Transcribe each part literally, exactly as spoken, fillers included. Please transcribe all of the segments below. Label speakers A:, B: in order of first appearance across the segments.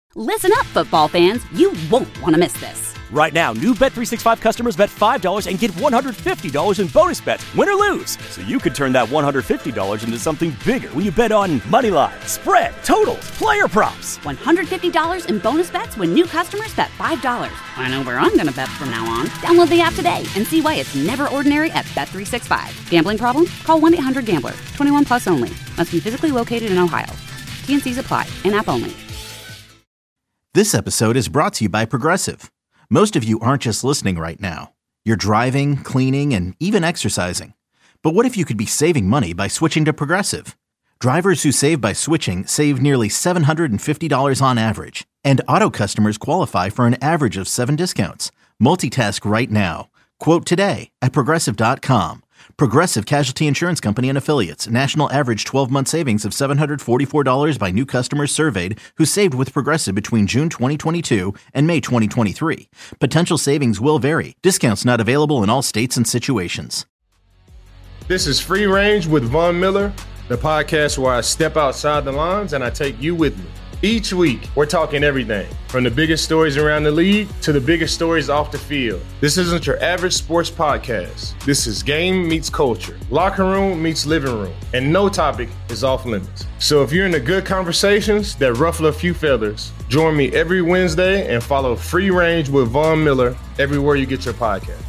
A: Listen up, football fans. You won't want to miss this.
B: Right now, new Bet three sixty-five customers bet five dollars and get one hundred fifty dollars in bonus bets, win or lose. So you could turn that one hundred fifty dollars into something bigger when you bet on money line, spread, totals, player props.
A: one hundred fifty dollars in bonus bets when new customers bet five dollars. I know where I'm going to bet from now on. Download the app today and see why it's never ordinary at Bet three sixty-five. Gambling problem? Call one eight hundred gambler. twenty-one plus only. Must be physically located in Ohio. T N Cs apply. In-app only.
C: This episode is brought to you by Progressive. Most of you aren't just listening right now. You're driving, cleaning, and even exercising. But what if you could be saving money by switching to Progressive? Drivers who save by switching save nearly seven hundred fifty dollars on average. And auto customers qualify for an average of seven discounts. Multitask right now. Quote today at Progressive dot com. Progressive Casualty Insurance Company and Affiliates. National average twelve-month savings of seven hundred forty-four dollars by new customers surveyed who saved with Progressive between June twenty twenty-two and May twenty twenty-three. Potential savings will vary. Discounts not available in all states and situations.
D: This is Free Range with Von Miller, the podcast where I step outside the lines and I take you with me. Each week, we're talking everything from the biggest stories around the league to the biggest stories off the field. This isn't your average sports podcast. This is game meets culture, locker room meets living room, and no topic is off limits. So if you're into good conversations that ruffle a few feathers, join me every Wednesday and follow Free Range with Von Miller everywhere you get your podcast.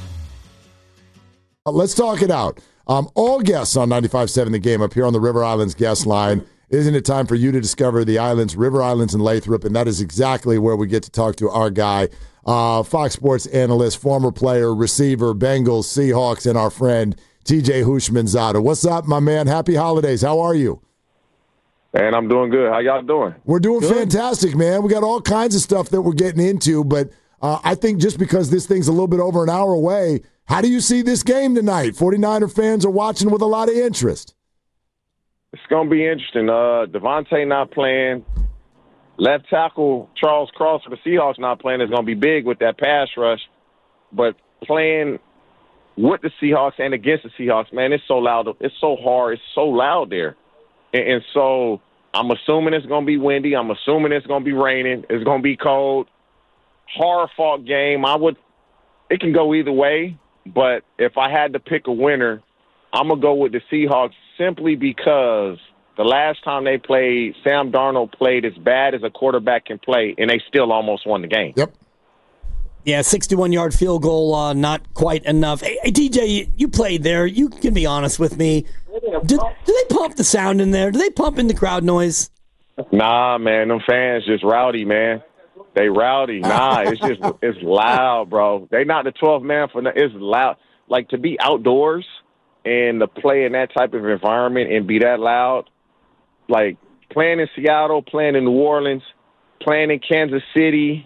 E: Let's talk it out. Um, all guests on ninety-five point seven The Game up here on the River Islands guest line. Isn't it time for you to discover the islands, River Islands and Lathrop? And that is exactly where we get to talk to our guy, uh, Fox Sports analyst, former player, receiver, Bengals, Seahawks, and our friend T J Houshmandzadeh. What's up, my man? Happy holidays. How are you?
F: Man, I'm doing good. How y'all doing?
E: We're doing
F: good.
E: Fantastic, man. We got all kinds of stuff that we're getting into, but uh, I think just because this thing's a little bit over an hour away, how do you see this game tonight? forty-niner fans are watching with a lot of interest.
F: It's going to be interesting. Uh, Devontae not playing. Left tackle Charles Cross for the Seahawks not playing is going to be big with that pass rush. But playing with the Seahawks and against the Seahawks, man, it's so loud. It's so hard. It's so loud there. And, and so I'm assuming it's going to be windy. I'm assuming it's going to be raining. It's going to be cold. Hard-fought game. I would. It can go either way. But if I had to pick a winner, I'm going to go with the Seahawks simply because the last time they played, Sam Darnold played as bad as a quarterback can play, and they still almost won the game.
E: Yep.
G: Yeah, sixty-one-yard field goal, uh, not quite enough. Hey, hey D J, you, you played there. You can be honest with me. Do, do they pump the sound in there? Do they pump in the crowd noise?
F: Nah, man, them fans just rowdy, man. They rowdy. Nah, it's just it's loud, bro. They not the twelfth man for nothing. It's loud. Like, to be outdoors and to play in that type of environment and be that loud, like playing in Seattle, playing in New Orleans, playing in Kansas City,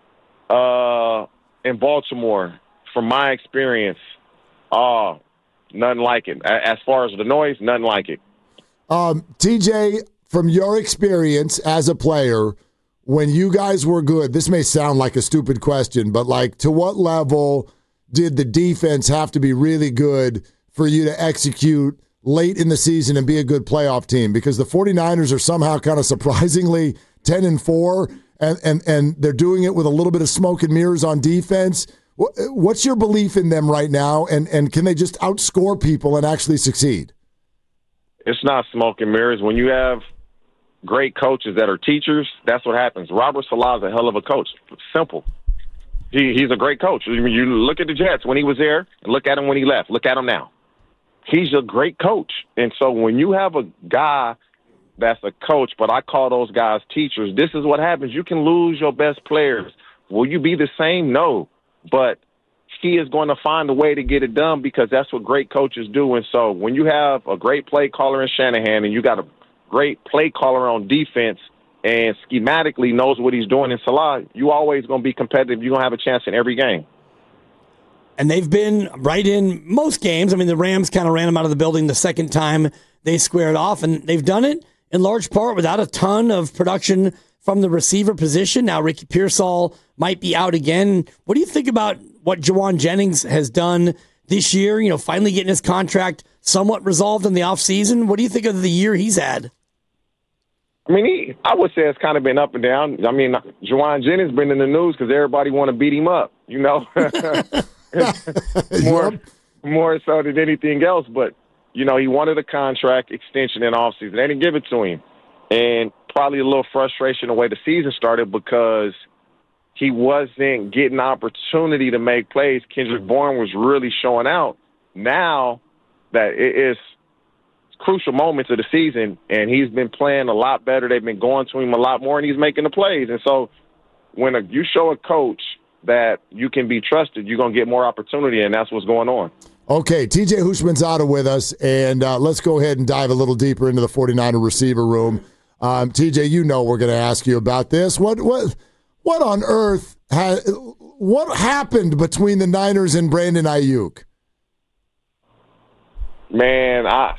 F: uh, in Baltimore, from my experience, uh, nothing like it. As far as the noise, nothing like it.
E: Um, T J, from your experience as a player, when you guys were good, this may sound like a stupid question, but like to what level did the defense have to be really good for you to execute late in the season and be a good playoff team? Because the forty-niners are somehow kind of surprisingly ten and four, and, and, and they're doing it with a little bit of smoke and mirrors on defense. What's your belief in them right now, and, and can they just outscore people and actually succeed?
F: It's not smoke and mirrors. When you have great coaches that are teachers, that's what happens. Robert Saleh is a hell of a coach. Simple. He, he's a great coach. You look at the Jets when he was there, and look at him when he left. Look at him now. He's a great coach. And so when you have a guy that's a coach, but I call those guys teachers, this is what happens. You can lose your best players. Will you be the same? No. But he is going to find a way to get it done because that's what great coaches do. And so when you have a great play caller in Shanahan and you got a great play caller on defense and schematically knows what he's doing in Salah, you always going to be competitive. You're going to have a chance in every game.
G: And they've been right in most games. I mean, the Rams kind of ran them out of the building the second time they squared off, and they've done it in large part without a ton of production from the receiver position. Now, Ricky Pearsall might be out again. What do you think about what Jawan Jennings has done this year? You know, finally getting his contract somewhat resolved in the offseason. What do you think of the year he's had?
F: I mean, he, I would say it's kind of been up and down. I mean, Juwan Jennings been in the news because everybody want to beat him up, you know, more, more so than anything else. But, you know, he wanted a contract extension in offseason. They didn't give it to him. And probably a little frustration the way the season started because he wasn't getting opportunity to make plays. Kendrick Bourne was really showing out. Now that it is crucial moments of the season, and he's been playing a lot better. They've been going to him a lot more, and he's making the plays. And so when a, you show a coach that you can be trusted, you're going to get more opportunity, and that's what's going on.
E: Okay, T J Houshmandzadeh with us, and uh, let's go ahead and dive a little deeper into the 49er receiver room. Um, T J, you know we're going to ask you about this. What what what on earth ha- what happened between the Niners and Brandon Aiyuk?
F: Man, I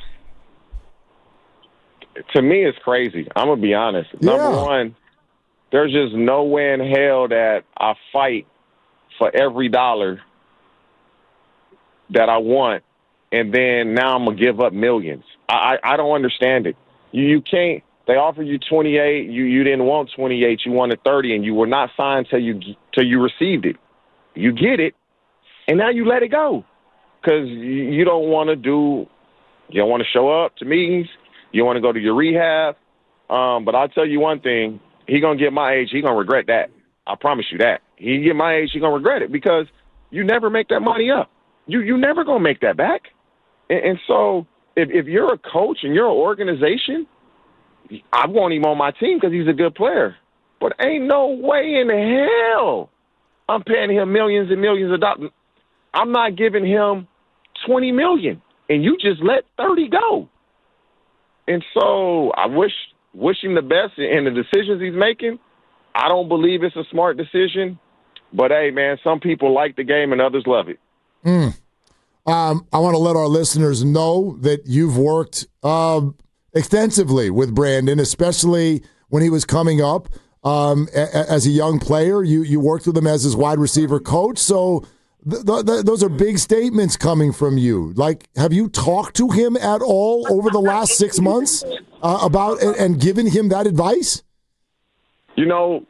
F: to me it's crazy. I'm going to be honest.
E: Yeah.
F: Number one, there's just no way in hell that I fight for every dollar that I want, and then now I'm going to give up millions. I, I, I don't understand it. You, you can't. They offered you twenty-eight. You you didn't want twenty-eight. You wanted thirty, and you were not signed till you till you received it. You get it, and now you let it go because you, you don't want to do. You don't want to show up to meetings. You want to go to your rehab. Um, but I'll tell you one thing: he gonna get my age. He gonna regret that. I promise you that. He get my age. He gonna regret it because you never make that money up. You you never gonna make that back. And, and so if if you're a coach and you're an organization, I want him on my team because he's a good player. But ain't no way in hell I'm paying him millions and millions of dollars. I'm not giving him twenty million dollars, and you just let thirty go. And so I wish wish him the best in the decisions he's making. I don't believe it's a smart decision. But, hey, man, some people like the game and others love it.
E: Mm. Um, I want to let our listeners know that you've worked uh, – extensively with Brandon, especially when he was coming up um, a- as a young player. You you worked with him as his wide receiver coach, so th- th- those are big statements coming from you. Like, have you talked to him at all over the last six months uh, about and, and given him that advice?
F: You know,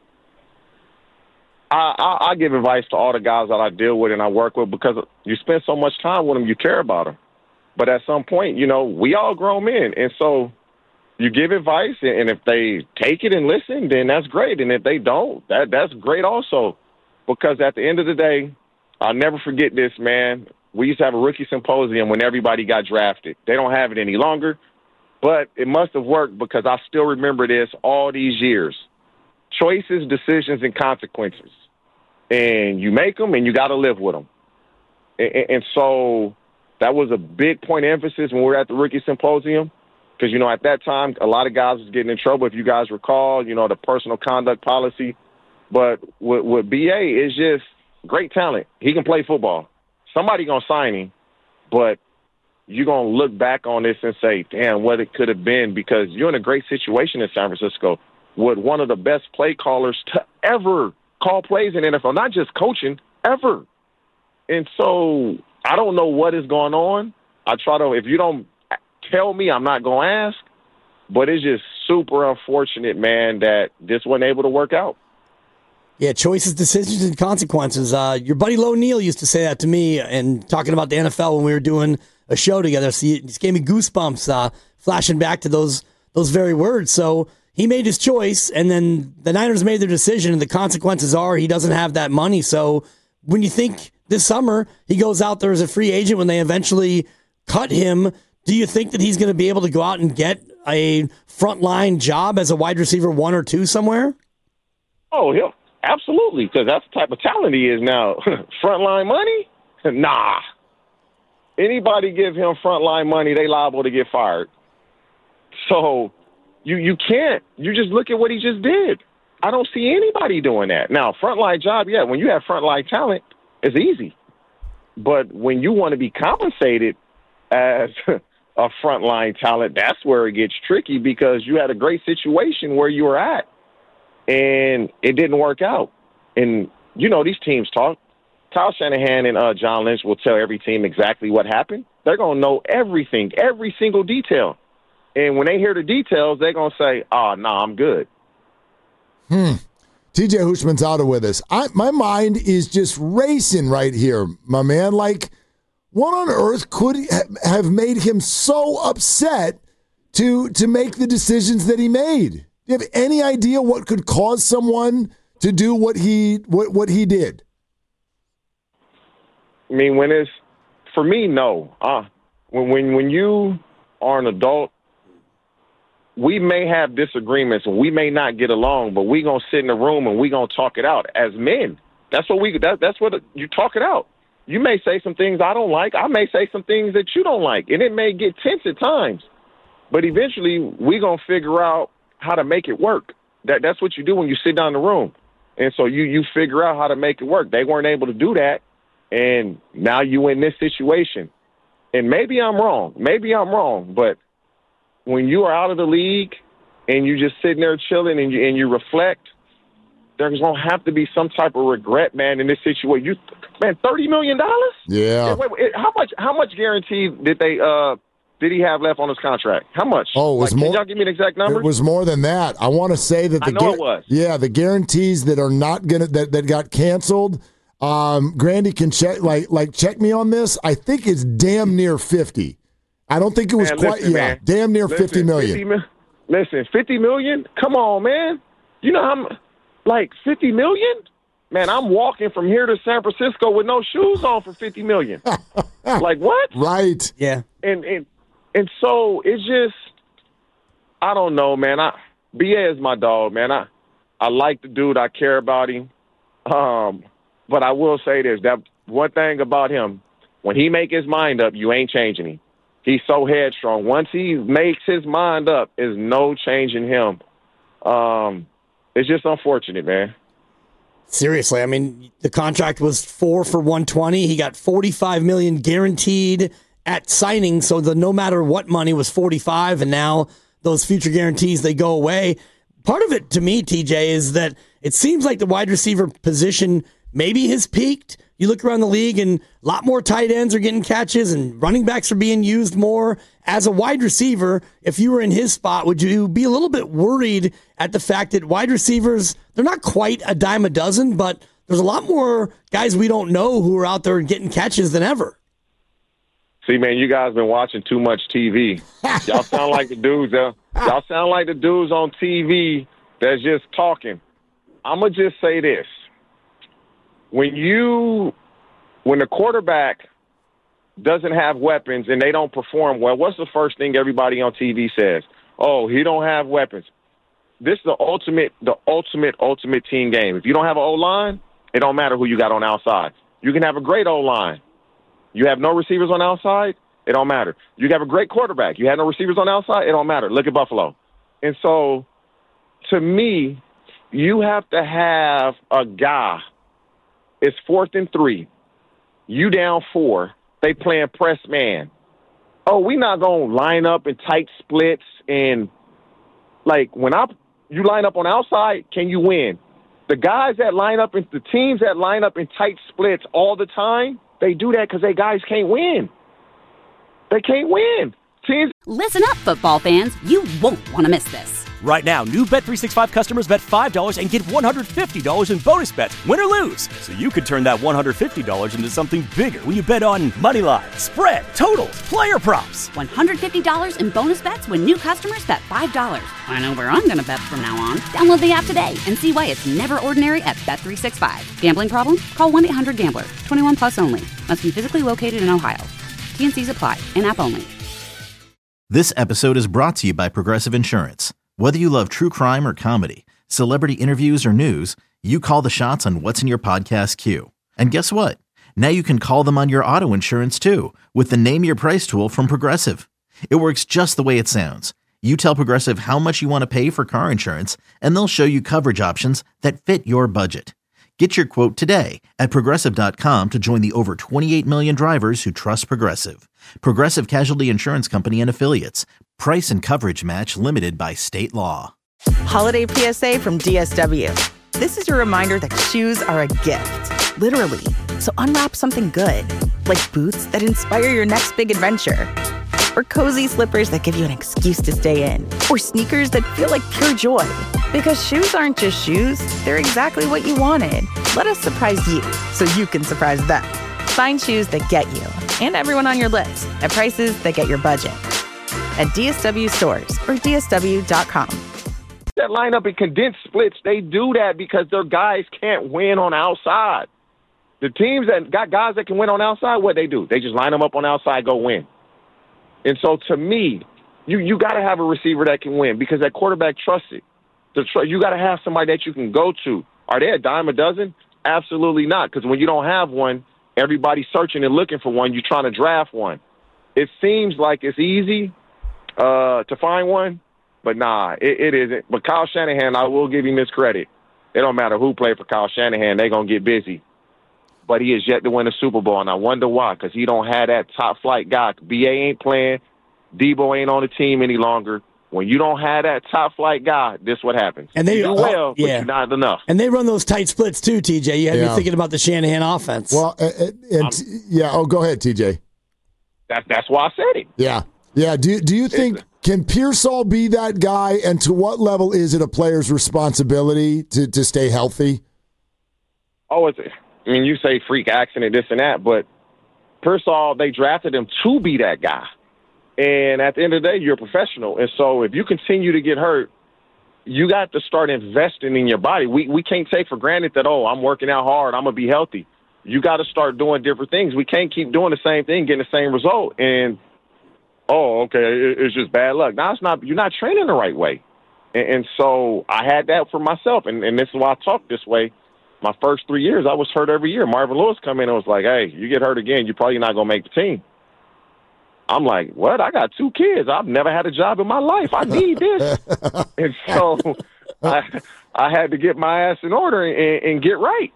F: I, I, I give advice to all the guys that I deal with and I work with because you spend so much time with them, you care about them. But at some point, you know, we all grown men. And so you give advice, and if they take it and listen, then that's great. And if they don't, that that's great also. Because at the end of the day, I'll never forget this, man. We used to have a rookie symposium when everybody got drafted. They don't have it any longer. But it must have worked because I still remember this all these years. Choices, decisions, and consequences. And you make them, and you got to live with them. And, and so that was a big point of emphasis when we were at the rookie symposium because, you know, at that time, a lot of guys was getting in trouble, if you guys recall, you know, the personal conduct policy. But with, with B A, it's just great talent. He can play football. Somebody going to sign him, but you're going to look back on this and say, damn, what it could have been because you're in a great situation in San Francisco with one of the best play callers to ever call plays in the N F L, not just coaching, ever. And so I don't know what is going on. I try to, if you don't tell me, I'm not going to ask. But it's just super unfortunate, man, that this wasn't able to work out.
G: Yeah, choices, decisions, and consequences. Uh, your buddy Lo Neal used to say that to me and talking about the N F L when we were doing a show together. So it just gave me goosebumps uh, flashing back to those those very words. So he made his choice, and then the Niners made their decision, and the consequences are he doesn't have that money. So when you think this summer he goes out there as a free agent when they eventually cut him, do you think that he's going to be able to go out and get a frontline job as a wide receiver one or two somewhere?
F: Oh, yeah, absolutely, because that's the type of talent he is now. Frontline money? Nah. Anybody give him frontline money, they liable to get fired. So you you can't. You just look at what he just did. I don't see anybody doing that. Now, frontline job, yeah, when you have frontline talent, it's easy. But when you want to be compensated as a frontline talent, that's where it gets tricky because you had a great situation where you were at, and it didn't work out. And, you know, these teams talk. Kyle Shanahan and uh, John Lynch will tell every team exactly what happened. They're going to know everything, every single detail. And when they hear the details, they're going to say, oh, no, nah, I'm good.
E: Hmm. T J Houshmandzadeh with us. I, my mind is just racing right here, my man. Like, what on earth could ha- have made him so upset to to make the decisions that he made? Do you have any idea what could cause someone to do what he what, what he did?
F: I mean, when it's for me, no. Uh, when when when you are an adult, we may have disagreements and we may not get along, but we gonna sit in the room and we gonna talk it out as men. That's what we. That, that's what you talk it out. You may say some things I don't like. I may say some things that you don't like, and it may get tense at times. But eventually, we gonna figure out how to make it work. That that's what you do when you sit down in the room, and so you you figure out how to make it work. They weren't able to do that, and now you in this situation. And maybe I'm wrong. Maybe I'm wrong, but when you are out of the league and you just sitting there chilling and you, and you reflect, there's going to have to be some type of regret, man, in this situation. You, man, thirty million dollars?
E: Yeah.
F: Wait, wait, how much How much guarantee did they uh did he have left on his contract? How much?
E: Oh, it was
F: like,
E: more.
F: Can y'all give me an exact number?
E: It was more than that. I want to say that the
F: I know it was.
E: Yeah, the guarantees that are not gonna that, that got canceled. Um, Grandy can check like like check me on this. I think it's damn near fifty. I don't think it was
F: Man,
E: quite,
F: listen,
E: yeah,
F: man.
E: damn near
F: Listen,
E: fifty million.
F: fifty mi- listen, fifty million? Come on, man. You know how, m- like, fifty million? Man, I'm walking from here to San Francisco with no shoes on for fifty million. Like, what?
E: Right.
G: Yeah.
F: And, and, and so it's just, I don't know, man. I B A is my dog, man. I, I like the dude. I care about him. Um, but I will say this, that one thing about him, when he make his mind up, you ain't changing him. He's so headstrong. Once he makes his mind up, there's no changing him. Um, it's just unfortunate, man.
G: Seriously, I mean, the contract was four for one twenty. He got forty-five million guaranteed at signing, so the no matter what money was forty-five, and now those future guarantees, they go away. Part of it to me, T J, is that it seems like the wide receiver position maybe has peaked. You look around the league and a lot more tight ends are getting catches and running backs are being used more. As a wide receiver, if you were in his spot, would you be a little bit worried at the fact that wide receivers, they're not quite a dime a dozen, but there's a lot more guys we don't know who are out there getting catches than ever?
F: See, man, you guys been watching too much T V. Y'all sound like the dudes. Uh, y'all sound like the dudes on T V that's just talking. I'm going to just say this. When you, when the quarterback doesn't have weapons and they don't perform well, what's the first thing everybody on T V says? Oh, he don't have weapons. This is the ultimate, the ultimate, ultimate team game. If you don't have an O-line, it don't matter who you got on the outside. You can have a great O-line. You have no receivers on the outside, it don't matter. You have a great quarterback. You have no receivers on the outside, it don't matter. Look at Buffalo. And so, to me, you have to have a guy. It's fourth and three. You down four. They playing press man. Oh, we not going to line up in tight splits. And, like, when I you line up on the outside, can you win? The guys that line up, in the teams that line up in tight splits all the time, they do that because they guys can't win. They can't win. Teams.
A: Listen up, football fans. You won't want to miss this.
B: Right now, new Bet three sixty-five customers bet five dollars and get one hundred fifty dollars in bonus bets, win or lose. So you could turn that one hundred fifty dollars into something bigger when you bet on money line, spread, totals, player props.
A: one hundred fifty dollars in bonus bets when new customers bet five dollars. I know where I'm going to bet from now on. Download the app today and see why it's never ordinary at Bet three sixty-five. Gambling problem? Call one eight hundred gambler. twenty-one plus only. Must be physically located in Ohio. T and C's apply. In-app only.
C: This episode is brought to you by Progressive Insurance. Whether you love true crime or comedy, celebrity interviews or news, you call the shots on what's in your podcast queue. And guess what? Now you can call them on your auto insurance too with the Name Your Price tool from Progressive. It works just the way it sounds. You tell Progressive how much you want to pay for car insurance, and they'll show you coverage options that fit your budget. Get your quote today at Progressive dot com to join the over twenty-eight million drivers who trust Progressive. Progressive Casualty Insurance Company and Affiliates. Price and coverage match limited by state law.
H: Holiday P S A from D S W. This is your reminder that shoes are a gift, literally. So unwrap something good, like boots that inspire your next big adventure. or cozy slippers that give you an excuse to stay in, or sneakers that feel like pure joy. Because shoes aren't just shoes, they're exactly what you wanted. Let us surprise you so you can surprise them. Find shoes that get you and everyone on your list at prices that get your budget. At D S W stores or D S W dot com.
F: That lineup in condensed splits, they do that because their guys can't win on outside. The teams that got guys that can win on outside, what they do? They just line them up on outside, go win. And so to me, you, you got to have a receiver that can win because that quarterback trusts it. The tr- you got to have somebody that you can go to. Are they a dime a dozen? Absolutely not, because when you don't have one, everybody's searching and looking for one. You're trying to draft one. It seems like it's easy uh, to find one, but nah, it, it isn't. But Kyle Shanahan, I will give him his credit. It don't matter who played for Kyle Shanahan, they're going to get busy. But he has yet to win a Super Bowl, and I wonder why, because he don't have that top-flight guy. B A ain't playing. Debo ain't on the team any longer. When you don't have that top-flight guy, this is what happens.
G: And they
F: you do well,
G: uh, yeah.
F: but you're not enough.
G: And they run those tight splits too, T J. You had
E: yeah.
G: me thinking about the Shanahan offense.
E: Well, uh, and um, yeah. Oh, go ahead, T J.
F: That, that's why I said it.
E: Yeah, yeah. Do do you think can Pearsall be that guy? And to what level is it a player's responsibility to to stay healthy?
F: Oh, it's. I mean, you say freak accident, this and that, but Pearsall, they drafted him to be that guy. And at the end of the day, you're a professional. And so if you continue to get hurt, you got to start investing in your body. We we can't take for granted that, oh, I'm working out hard, I'm going to be healthy. You got to start doing different things. We can't keep doing the same thing, getting the same result. And, oh, okay, it's just bad luck. Now, it's not, you're not training the right way. And, and so I had that for myself, and, and this is why I talk this way. My first three years, I was hurt every year. Marvin Lewis come in and was like, hey, you get hurt again, you're probably not going to make the team. I'm like, what? I got two kids. I've never had a job in my life. I need this. And so I I had to get my ass in order and, and get right.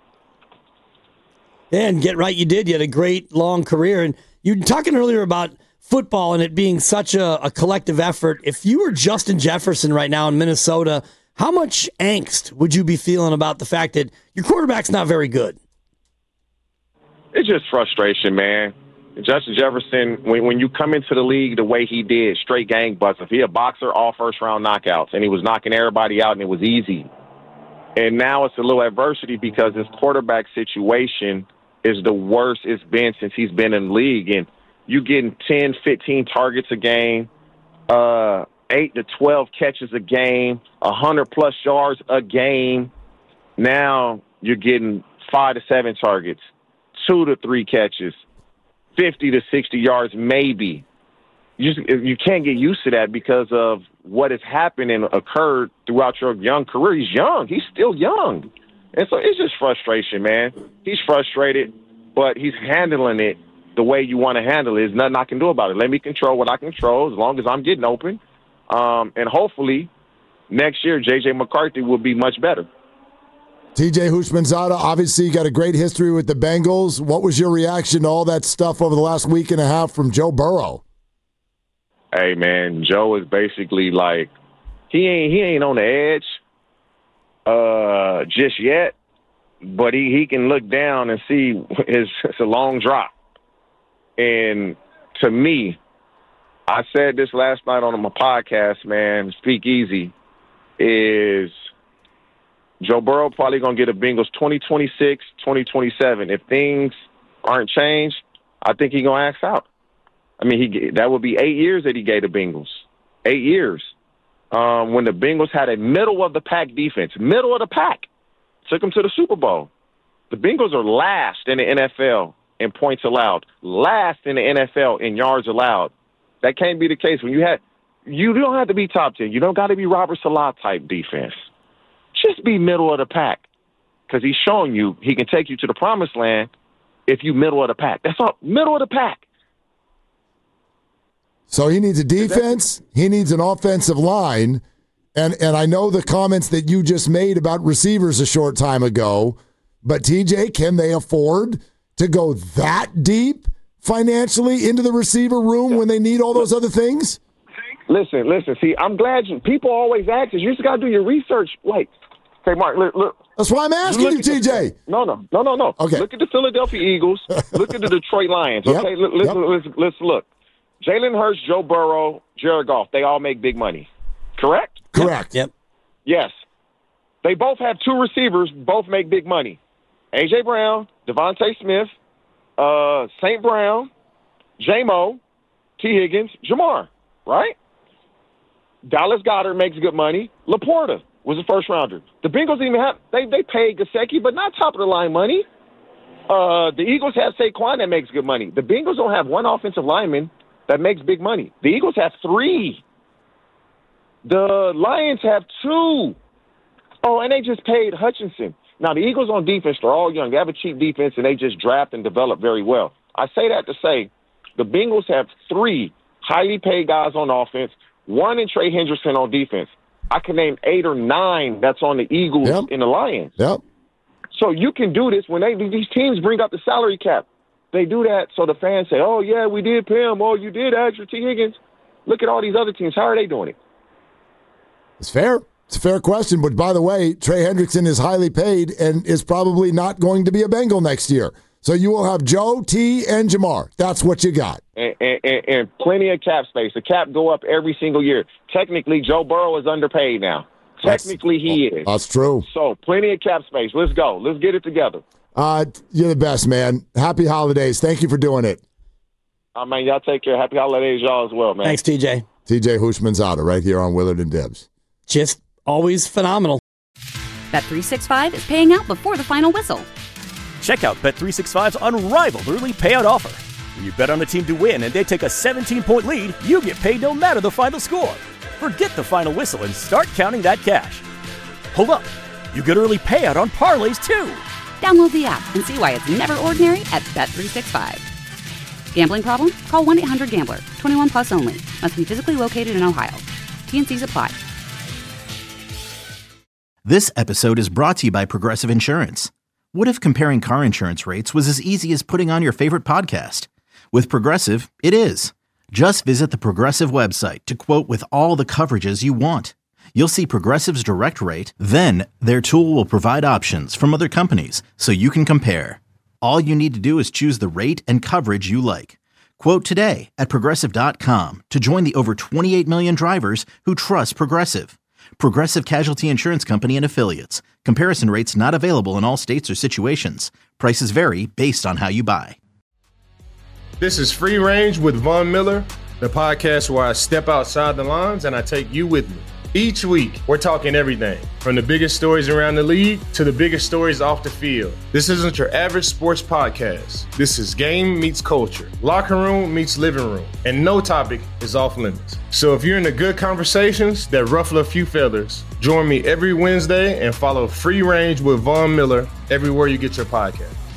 G: Yeah, and get right you did. You had a great, long career. And you were talking earlier about football and it being such a, a collective effort. If you were Justin Jefferson right now in Minnesota, how much angst would you be feeling about the fact that your quarterback's not very good?
F: It's just frustration, man. Justin Jefferson, when, when you come into the league the way he did, straight gangbusters. He a boxer, all first-round knockouts, and he was knocking everybody out, and it was easy. And now it's a little adversity because his quarterback situation is the worst it's been since he's been in the league. And you getting ten, fifteen targets a game, uh, eight to twelve catches a game, one hundred plus yards a game. Now you're getting five to seven targets, two to three catches, fifty to sixty yards maybe. You just, you can't get used to that because of what has happened and occurred throughout your young career. He's young. He's still young. And so it's just frustration, man. He's frustrated, but he's handling it the way you want to handle it. There's nothing I can do about it. Let me control what I control as long as I'm getting open. Um, and hopefully next year J J McCarthy will be much better.
E: T J Houshmandzadeh, obviously you got a great history with the Bengals. What was your reaction to all that stuff over the last week and a half from Joe Burrow?
F: Hey, man, Joe is basically like, he ain't he ain't on the edge uh, just yet, but he, he can look down and see his, it's a long drop. And to me, I said this last night on my podcast, man, Speak Easy, is Joe Burrow probably going to get a Bengals twenty twenty-six, twenty twenty-seven. If things aren't changed, I think he's going to axe out. I mean, he that would be eight years that he gave the Bengals. Eight years. Um, when the Bengals had a middle-of-the-pack defense. Middle of the pack. Took them to the Super Bowl. The Bengals are last in the N F L in points allowed. Last in the N F L in yards allowed. That can't be the case. When you had, you don't have to be top ten. You don't got to be Robert Salah type defense. Just be middle of the pack, because he's showing you he can take you to the promised land if you middle of the pack. That's all, middle of the pack.
E: So he needs a defense, he needs an offensive line, and, and I know the comments that you just made about receivers a short time ago, but T J, can they afford to go that deep financially into the receiver room when they need all those other things?
F: Listen, listen. See, I'm glad you. People always ask us. You just got to do your research. Like, hey, Mark, look. look
E: That's why I'm asking you, T J.
F: The, no, no, no, no, no.
E: Okay.
F: Look at the Philadelphia Eagles. Look at the Detroit Lions. Okay,
E: yep.
F: let's,
E: Yep.
F: let's let's look. Jalen Hurts, Joe Burrow, Jared Goff, they all make big money. Correct?
E: Correct.
G: Yep.
F: Yes. They both have two receivers, both make big money. A J. Brown, Devontae Smith, uh, Saint Brown, J-Mo, T. Higgins, Jamar, right? Dallas Goedert makes good money. Laporta was a first-rounder. The Bengals even have – they they paid Gesicki, but not top-of-the-line money. Uh, the Eagles have Saquon that makes good money. The Bengals don't have one offensive lineman that makes big money. The Eagles have three. The Lions have two. Oh, and they just paid Hutchinson. Now, the Eagles on defense, they're all young. They have a cheap defense, and they just draft and develop very well. I say that to say the Bengals have three highly paid guys on offense, one in Trey Hendrickson on defense. I can name eight or nine that's on the Eagles
E: Yep.
F: and the Lions.
E: Yep.
F: So you can do this when they these teams bring up the salary cap. They do that so the fans say, oh, yeah, we did pay him. Oh, you did add your T. Higgins. Look at all these other teams. How are they doing it?
E: It's fair. It's a fair question. But by the way, Trey Hendrickson is highly paid and is probably not going to be a Bengal next year. So you will have Joe, T, and Jamar. That's what you got.
F: And, and, and plenty of cap space. The cap go up every single year. Technically, Joe Burrow is underpaid now. Technically,
E: that's,
F: he is.
E: That's true.
F: So plenty of cap space. Let's go. Let's get it together.
E: Uh, you're the best, man. Happy holidays. Thank you for doing it.
F: I mean, y'all take care. Happy holidays, y'all, as well, man.
G: Thanks, T J.
E: T J Houshmandzadeh right here on Willard and Dibs.
G: Just always phenomenal.
A: Bet three sixty-five is paying out before the final whistle.
B: Check out Bet three sixty-five's unrivaled early payout offer. When you bet on a team to win and they take a seventeen-point lead, you get paid no matter the final score. Forget the final whistle and start counting that cash. Hold up. You get early payout on parlays, too.
A: Download the app and see why it's never ordinary at Bet three sixty-five. Gambling problem? Call one eight hundred gambler. twenty-one plus only. Must be physically located in Ohio. T N Cs apply.
C: This episode is brought to you by Progressive Insurance. What if comparing car insurance rates was as easy as putting on your favorite podcast? With Progressive, it is. Just visit the Progressive website to quote with all the coverages you want. You'll see Progressive's direct rate, then their tool will provide options from other companies so you can compare. All you need to do is choose the rate and coverage you like. Quote today at Progressive dot com to join the over twenty-eight million drivers who trust Progressive. Progressive Casualty Insurance Company and Affiliates. Comparison rates not available in all states or situations. Prices vary based on how you buy.
D: This is Free Range with Von Miller, the podcast where I step outside the lines and I take you with me. Each week, we're talking everything from the biggest stories around the league to the biggest stories off the field. This isn't your average sports podcast. This is game meets culture, locker room meets living room, and no topic is off limits. So if you're into good conversations that ruffle a few feathers, join me every Wednesday and follow Free Range with Von Miller everywhere you get your podcast.